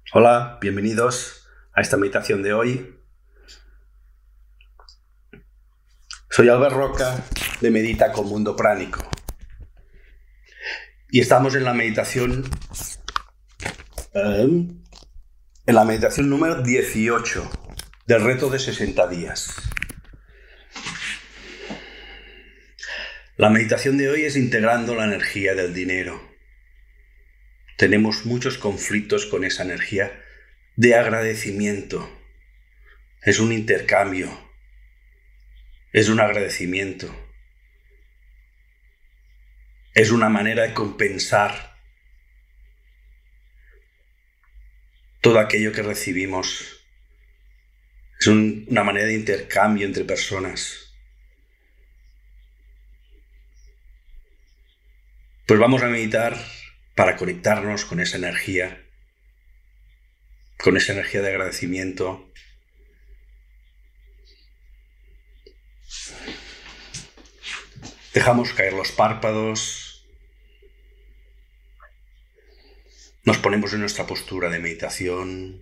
Hola, bienvenidos a esta meditación de hoy. Soy Albert Roca de Medita con Mundo Pránico y estamos en la meditación número 18 del reto de 60 días. La meditación de hoy es integrando la energía del dinero. Tenemos muchos conflictos con esa energía de agradecimiento. Es un intercambio, es un agradecimiento. Es una manera de compensar todo aquello que recibimos. Es una manera de intercambio entre personas. Pues vamos a meditar para conectarnos con esa energía de agradecimiento. Dejamos caer los párpados. Nos ponemos en nuestra postura de meditación.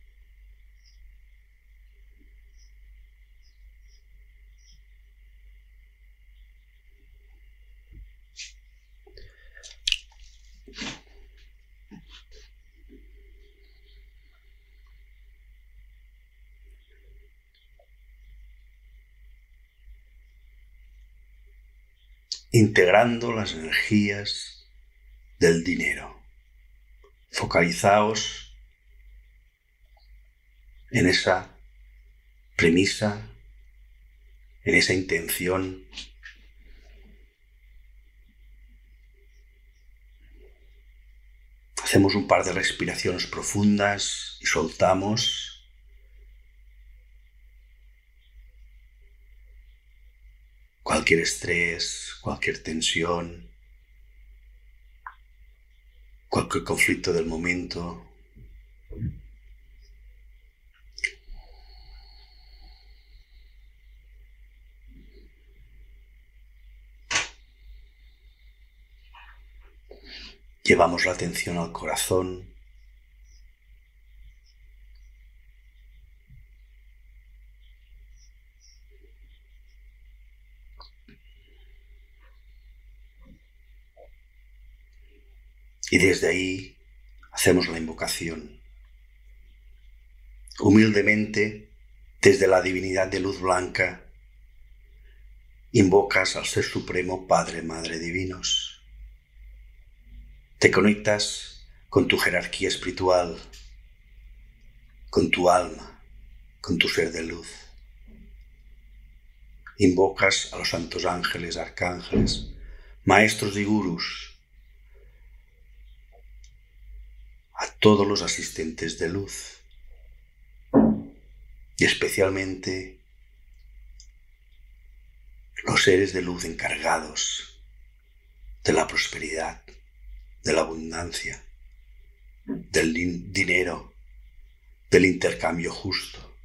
Integrando las energías del dinero. Focalizaos en esa premisa, en esa intención. Hacemos un par de respiraciones profundas y soltamos. Cualquier estrés, cualquier tensión, cualquier conflicto del momento. Llevamos la atención al corazón. Y desde ahí hacemos la invocación. Humildemente, desde la divinidad de luz blanca, invocas al Ser Supremo, Padre, Madre Divinos. Te conectas con tu jerarquía espiritual, con tu alma, con tu ser de luz. Invocas a los santos ángeles, arcángeles, maestros y gurús, a todos los asistentes de luz y especialmente los seres de luz encargados de la prosperidad, de la abundancia, del dinero, del intercambio justo.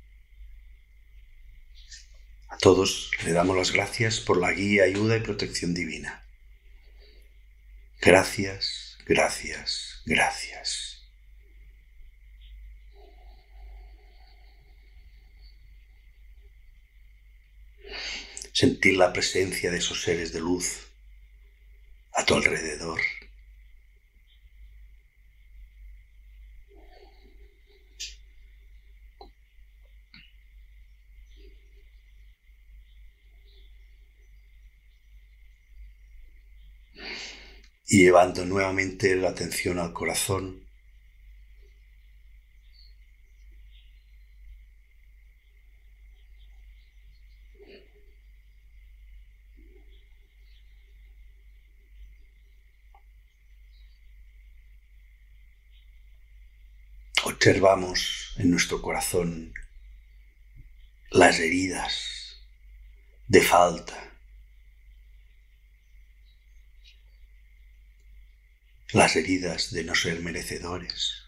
A todos le damos las gracias por la guía, ayuda y protección divina. Gracias, gracias, gracias. Sentir la presencia de esos seres de luz a tu alrededor. Y llevando nuevamente la atención al corazón, observamos en nuestro corazón las heridas de falta, las heridas de no ser merecedores,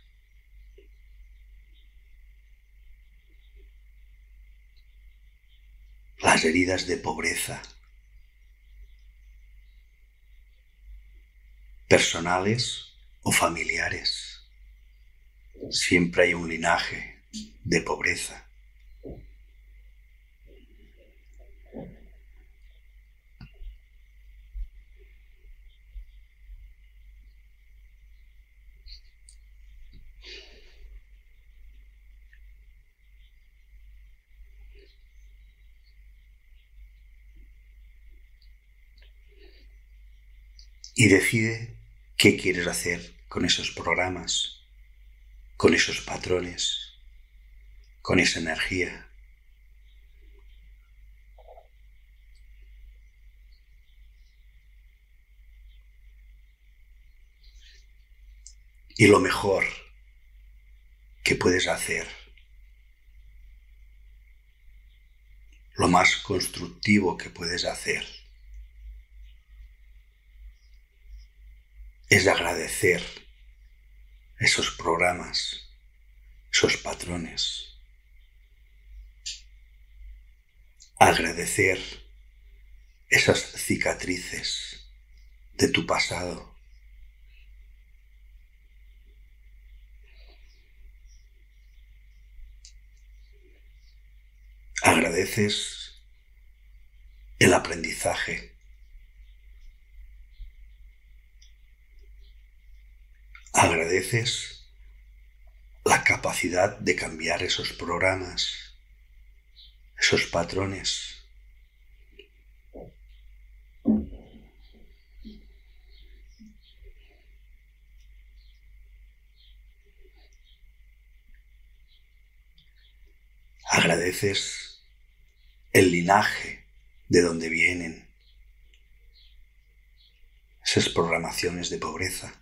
las heridas de pobreza, personales o familiares. siempre hay un linaje de pobreza. Y decide qué quieres hacer con esos programas, con esos patrones, con esa energía. Y lo mejor que puedes hacer, lo más constructivo que puedes hacer, es agradecer esos programas, esos patrones. Agradecer esas cicatrices de tu pasado. Agradeces el aprendizaje. Agradeces la capacidad de cambiar esos programas, esos patrones. Agradeces el linaje de donde vienen esas programaciones de pobreza.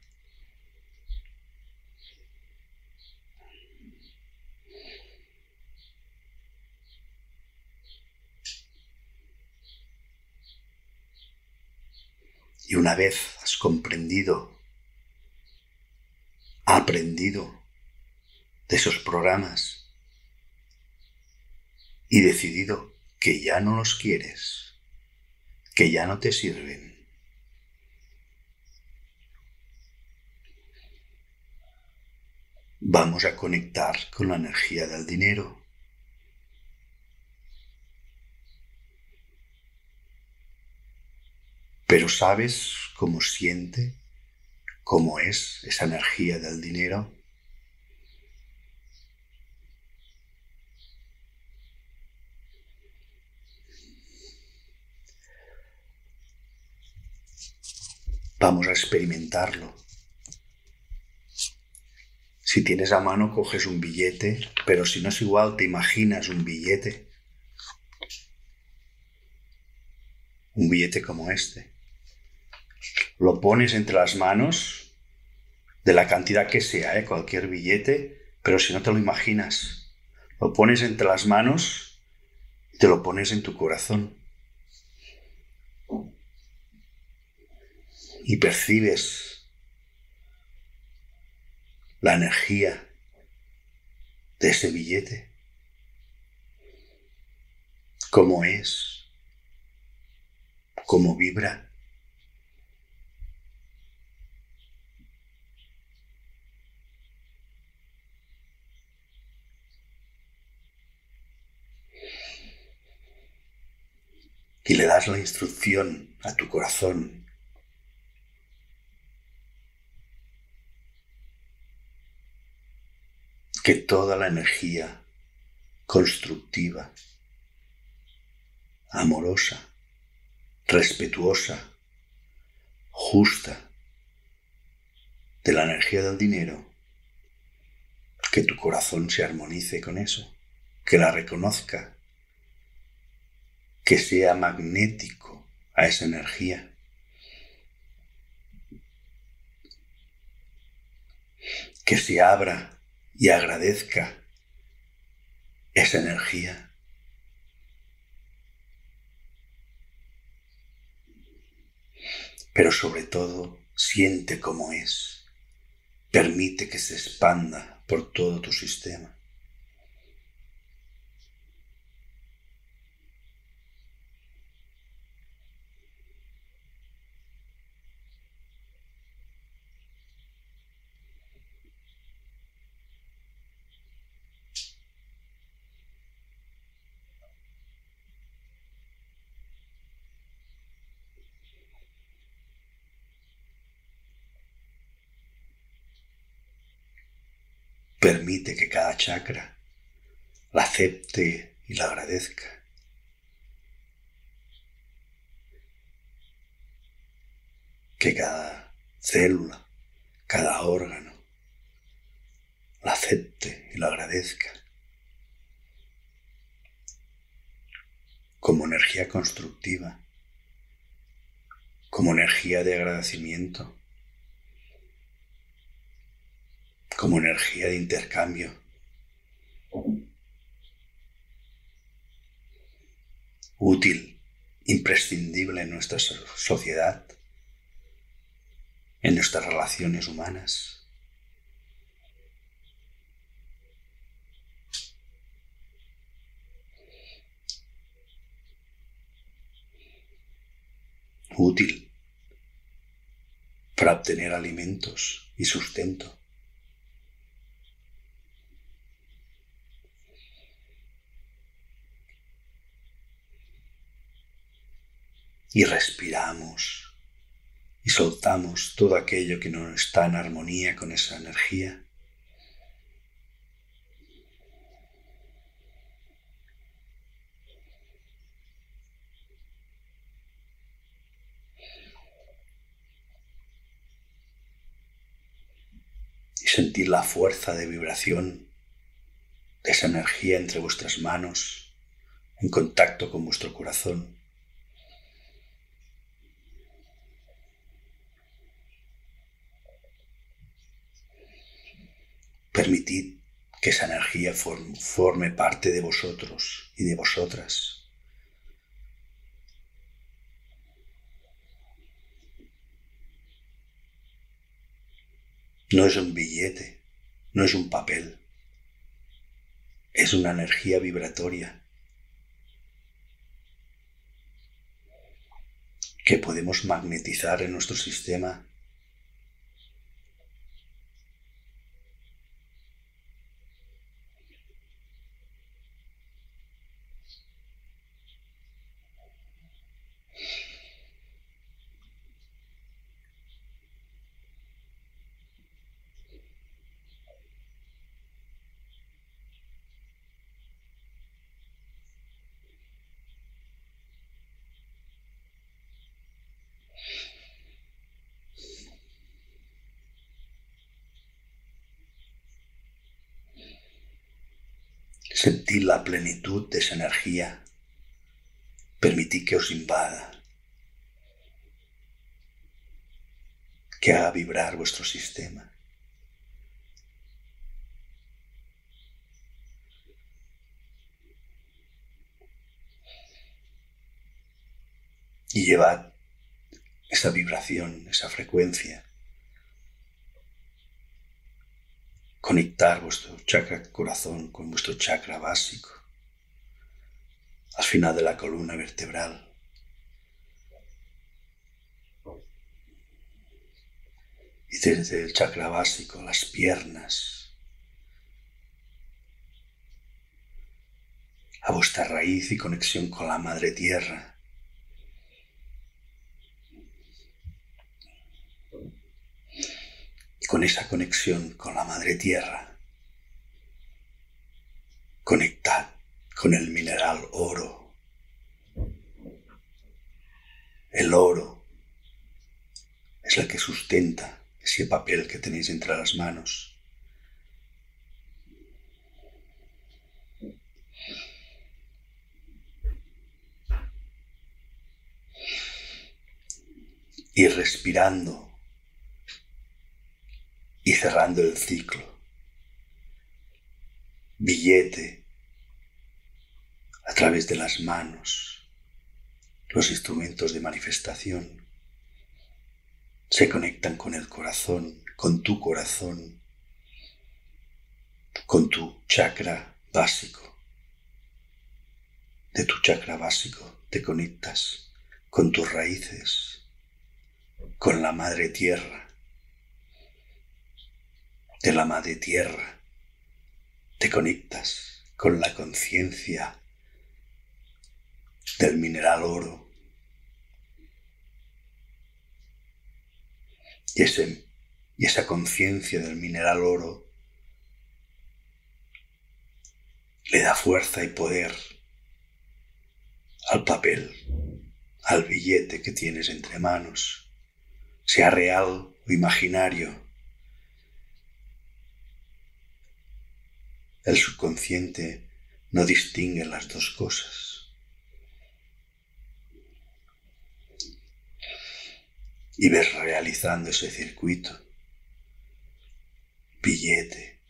Y una vez has comprendido, aprendido de esos programas y decidido que ya no los quieres, que ya no te sirven, vamos a conectar con la energía del dinero. Pero ¿sabes cómo siente, cómo es esa energía del dinero? Vamos a experimentarlo. Si tienes a mano, coges un billete, pero si no es igual, te imaginas un billete como este. Lo pones entre las manos, de la cantidad que sea, cualquier billete, pero si no te lo imaginas, lo pones entre las manos y te lo pones en tu corazón. Y percibes la energía de ese billete, cómo es, cómo vibra. Y le das la instrucción a tu corazón que toda la energía constructiva, amorosa, respetuosa, justa de la energía del dinero, que tu corazón se armonice con eso, que la reconozca, que sea magnético a esa energía, que se abra y agradezca esa energía. Pero sobre todo, siente cómo es. Permite que se expanda por todo tu sistema. Permite que cada chakra la acepte y la agradezca. Que cada célula, cada órgano, la acepte y la agradezca. Como energía constructiva, como energía de agradecimiento, como energía de intercambio. Útil, imprescindible en nuestra sociedad, en nuestras relaciones humanas. Útil para obtener alimentos y sustento. Y respiramos y soltamos todo aquello que no está en armonía con esa energía. Y sentir la fuerza de vibración de esa energía entre vuestras manos, en contacto con vuestro corazón. Permitid que esa energía forme parte de vosotros y de vosotras. No es un billete, no es un papel, es una energía vibratoria que podemos magnetizar en nuestro sistema Sentid la plenitud de esa energía. Permitid que os invada, que haga vibrar vuestro sistema. Y llevad esa vibración, esa frecuencia. Conectar vuestro chakra corazón con vuestro chakra básico, al final de la columna vertebral. Y desde el chakra básico, las piernas, a vuestra raíz y conexión con la Madre Tierra. Y con esa conexión con la Madre Tierra, conectad con el mineral oro. El oro es el que sustenta ese papel que tenéis entre las manos. Y respirando y cerrando el ciclo. Billete a través de las manos, los instrumentos de manifestación se conectan con el corazón, con tu corazón, con tu chakra básico. De tu chakra básico te conectas con tus raíces, con la Madre Tierra. De la Madre Tierra te conectas con la conciencia del mineral oro. Y esa conciencia del mineral oro le da fuerza y poder al papel, al billete que tienes entre manos, sea real o imaginario. El subconsciente no distingue las dos cosas. Y ves realizando ese circuito. Billete,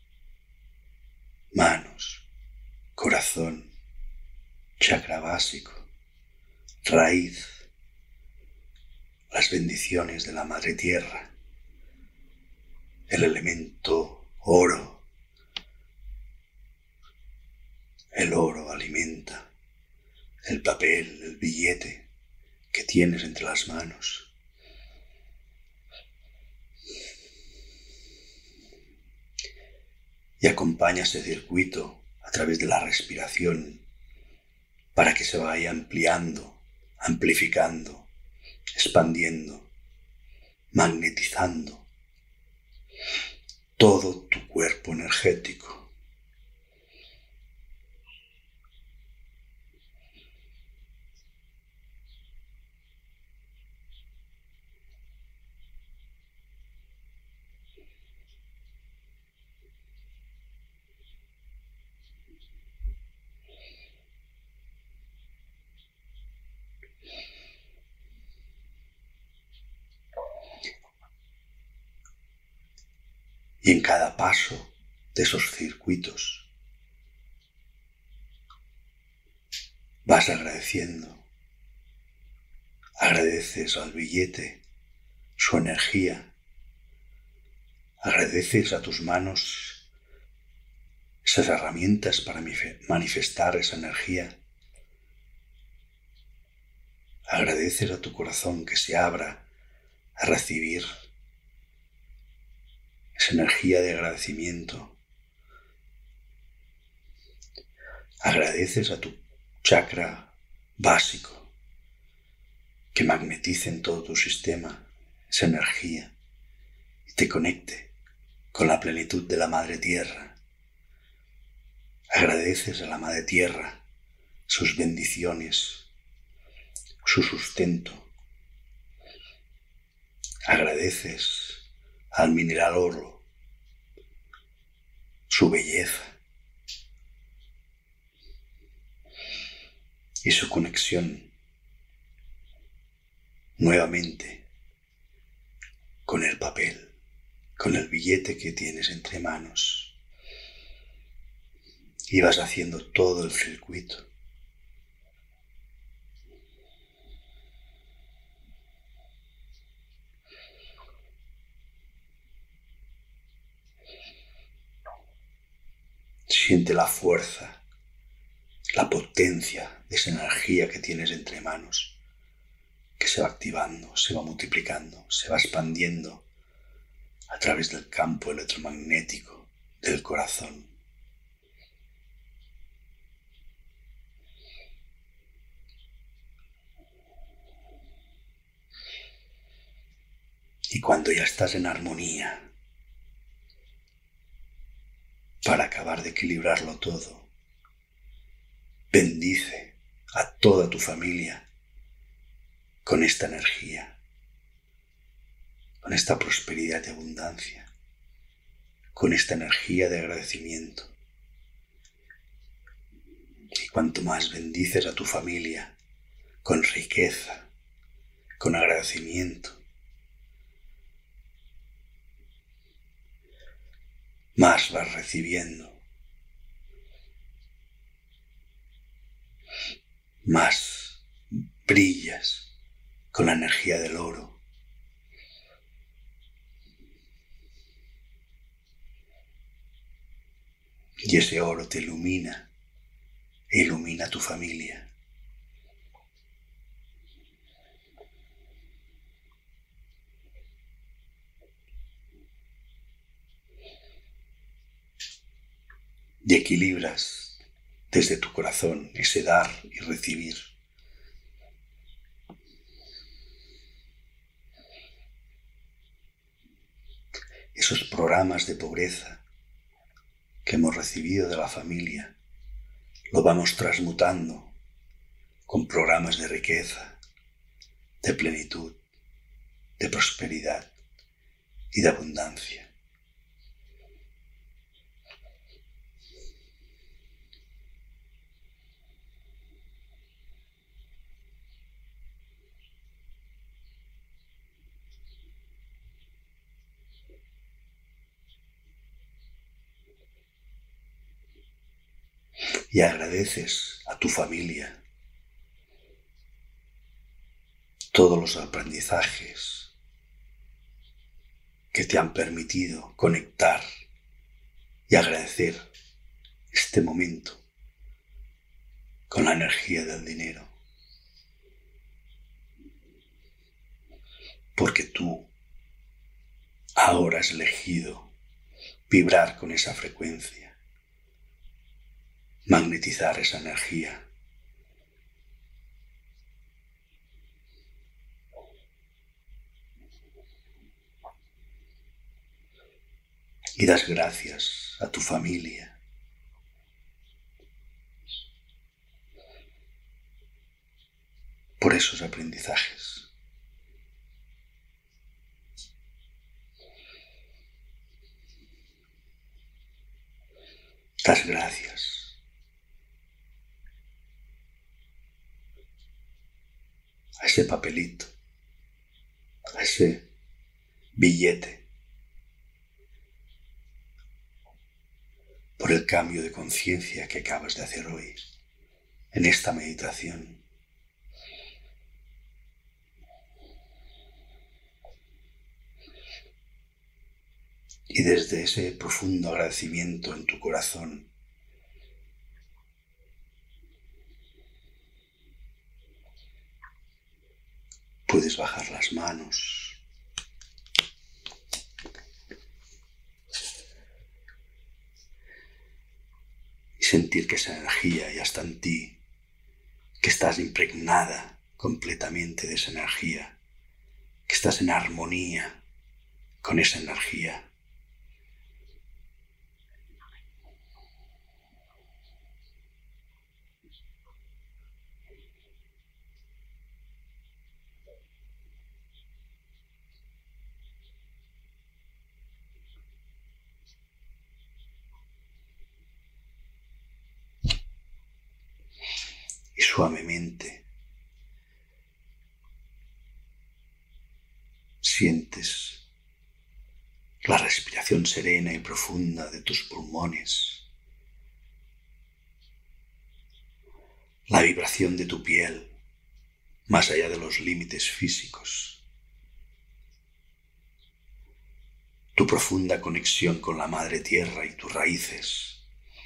manos, corazón, chakra básico, raíz, las bendiciones de la Madre Tierra, el elemento oro. El oro alimenta el papel, el billete que tienes entre las manos. Y acompaña ese circuito a través de la respiración para que se vaya ampliando, amplificando, expandiendo, magnetizando todo tu cuerpo energético. Y en cada paso de esos circuitos vas agradeciendo. Agradeces al billete su energía. Agradeces a tus manos esas herramientas para manifestar esa energía. Agradeces a tu corazón que se abra a recibir esa energía de agradecimiento. Agradeces a tu chakra básico que magnetice en todo tu sistema esa energía y te conecte con la plenitud de la Madre Tierra. Agradeces a la Madre Tierra sus bendiciones, su sustento. Agradeces al mineral oro su belleza y su conexión nuevamente con el papel, con el billete que tienes entre manos. Y vas haciendo todo el circuito. Siente la fuerza, la potencia de esa energía que tienes entre manos, que se va activando, se va multiplicando, se va expandiendo a través del campo electromagnético del corazón. Y cuando ya estás en armonía, para acabar de equilibrarlo todo, bendice a toda tu familia con esta energía, con esta prosperidad y abundancia, con esta energía de agradecimiento. Y cuanto más bendices a tu familia con riqueza, con agradecimiento, más vas recibiendo, más brillas con la energía del oro. Y ese oro te ilumina e ilumina a tu familia. Y equilibras desde tu corazón ese dar y recibir. Esos programas de pobreza que hemos recibido de la familia lo vamos transmutando con programas de riqueza, de plenitud, de prosperidad y de abundancia. Y agradeces a tu familia todos los aprendizajes que te han permitido conectar y agradecer este momento con la energía del dinero. Porque tú ahora has elegido vibrar con esa frecuencia, magnetizar esa energía. Y das gracias a tu familia por esos aprendizajes. Das gracias a ese papelito, a ese billete, por el cambio de conciencia que acabas de hacer hoy en esta meditación. Y desde ese profundo agradecimiento en tu corazón, puedes bajar las manos y sentir que esa energía ya está en ti, que estás impregnada completamente de esa energía, que estás en armonía con esa energía. Y suavemente sientes la respiración serena y profunda de tus pulmones, la vibración de tu piel más allá de los límites físicos, tu profunda conexión con la Madre Tierra y tus raíces,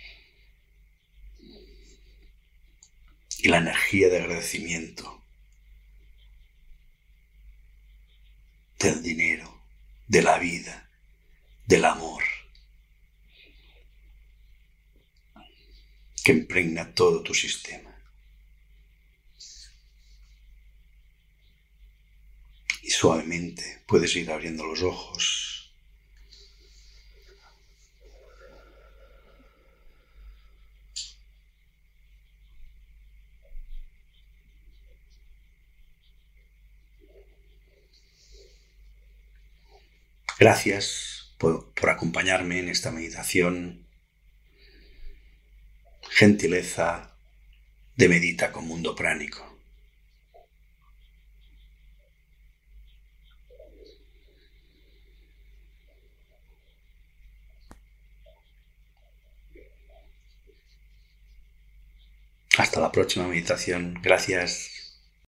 y la energía de agradecimiento del dinero, de la vida, del amor, que impregna todo tu sistema. Y suavemente puedes ir abriendo los ojos. Gracias por acompañarme en esta meditación. Gentileza de Medita con Mundo Pránico. Hasta la próxima meditación. Gracias.